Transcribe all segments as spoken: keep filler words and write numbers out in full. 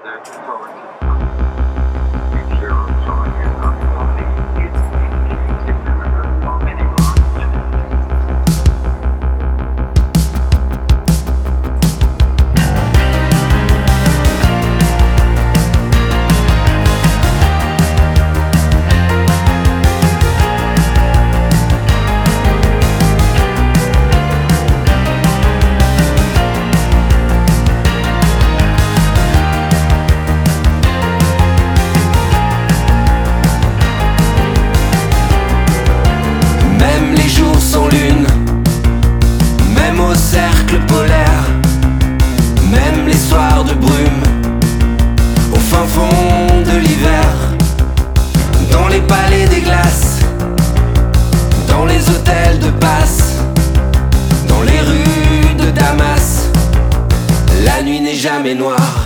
Jamais noir.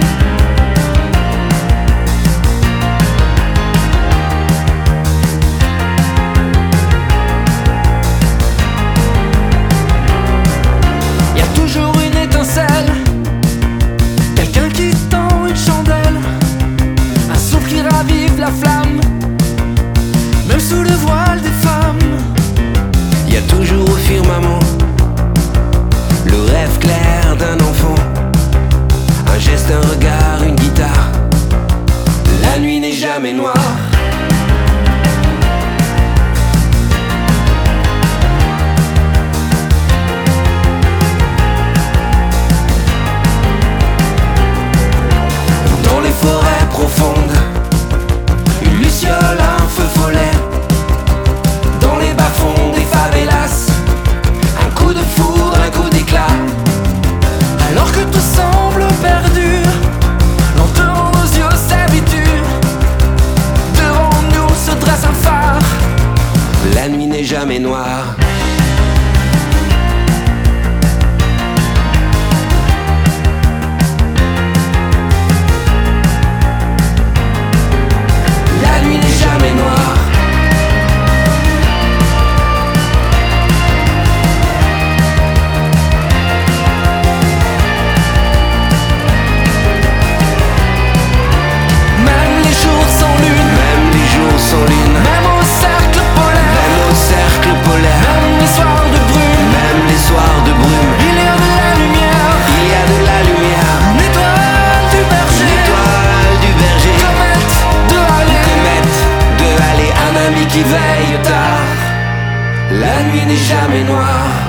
Il y a toujours une étincelle, quelqu'un qui tend une chandelle, un souffle qui ravive la flamme, même sous le voile des femmes. Il y a toujours au firmament le rêve clair d'un enfant. Un geste, un regard, une guitare. La nuit n'est jamais noire. Dans les forêts profondes, une luciole, un feu follet. Dans les bas-fonds des favelas, un coup de foudre, un coup d'éclat. Alors que tout semble perdu, lentement nos yeux s'habituent. Devant nous se dresse un phare. La nuit n'est jamais noire. La nuit n'est jamais noire. Sans lune, même au cercle polaire, même au cercle polaire, même les soirs de brume, même les soirs de brume, il y a de la lumière, il y a de la lumière, une étoile du berger, une étoile du berger, comète de aller, comète de aller, un ami qui veille tard. La nuit n'est jamais noire.